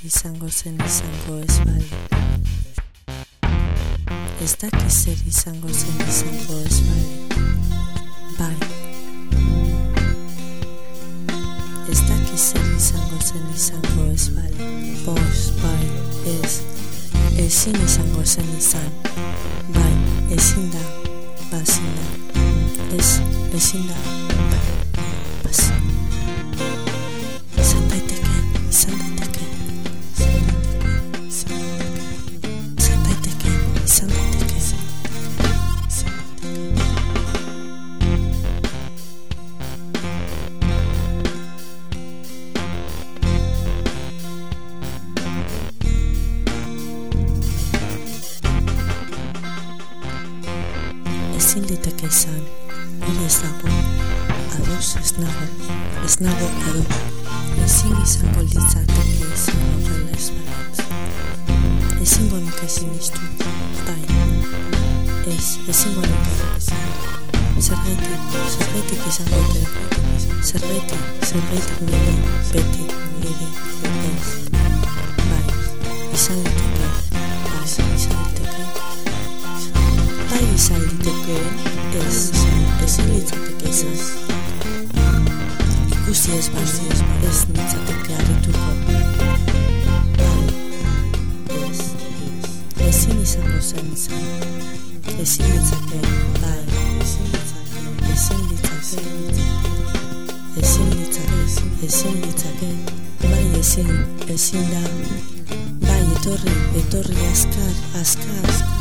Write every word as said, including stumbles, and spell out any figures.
izango zen izango ez bali. Ez daki zer izango zen izango ez bali. Bai. Ez daki zer izango zen izango ez bali. Boz, bai, ez. Ezin izango zen izan. Bai, ezin da. Bazin da. Ez, ezin da. Bai, bazin. Izan daiteke, izan daiteke. Izan daiteke, izan daiteke. Ezin liteke izan, hori ez dago, ados ez nago, ez nago ados. Ezin izango litzateke izan horrela ez balitz. Ezingo nuke sinistu, bai, ez, ezingo nuke izan. Zergaitik, zergaitik izango dut, zergaitik, zergaitik nire, beti, nire, ez. Bai, izan liteke, bai, izan liteke. Bai izan liteke, ez, ezin litzateke izan. Ikusi ez bazi ez ez litzateke harrituko. Bai, ez, ezin izango zen izan. Ezin litzake, bai, ezin litzake, ezin litzake, ezin litzake, ezin litzake, bai ezin, ezin da. Bai, etorri, etorri azkar, azkar, azkar.